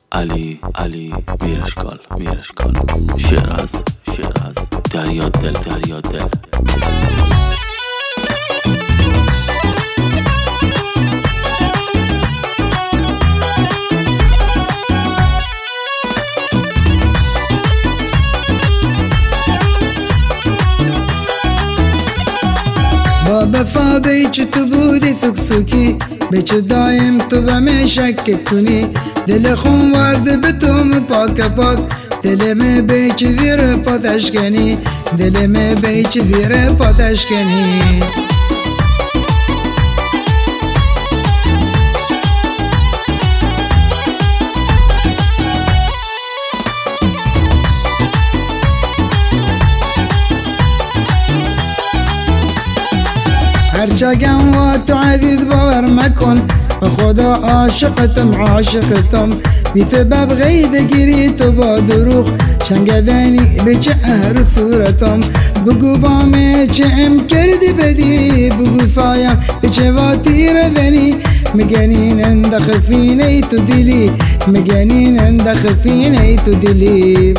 علی میرشکال شعر از دریا دل وفا بیچ تو بودی سکسوکی بیچ دایم تو به می شک کنی دل خون ورد به تو پاک دل می بیچ زیر پاتش کنی دل می بیچ زیر پاتش کنی هرچگم و تو عزیز باور مکن به خدا عاشقتم بی سبب غیده گیری تو با دروغ شنگدنی به چه اهر صورتم بگو با می چه ام کردی بدی بگو سایم به چه واتی رزنی مگنین اندخ سینه تو دلی مگنین اندخ سینه تو دلی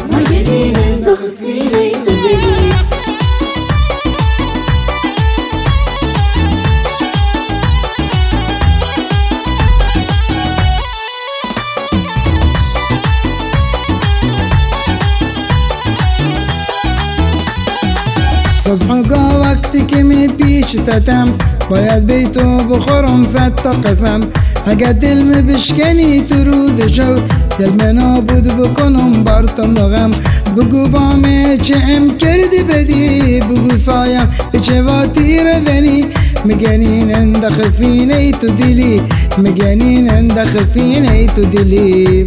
صبح وقتی که می پیش تتم باید بی تو بخورم 100 تا قسم اگر دل می بشکنی تو روز شو دل می نابود بکنم بارتم غم بگو با می چه ام کردی بدی بگو سایم به چه واتی رزنی مگنین اندخ سینه تو دلی مگنین اندخ سینه تو دلی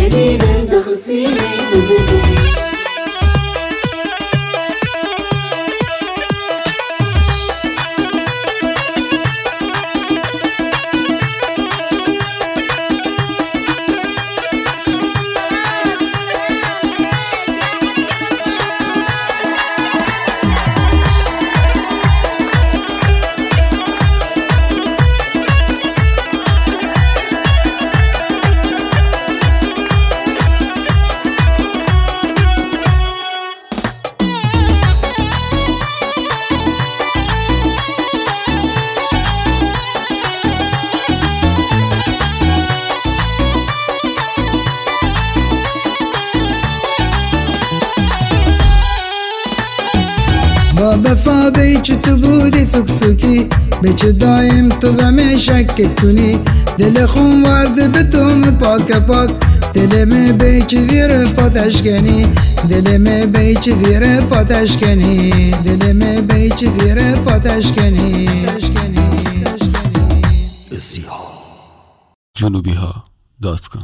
با وفا بیچ تو بودی سکسوکی بیچ دایم تو به می شک کنی دل خون ورد به تو پاک دل می بیچ زیر پاتش کنی دل می بیچ زیر پاتش کنی دل می بیچ زیر پاتش کنی جنوبیها.com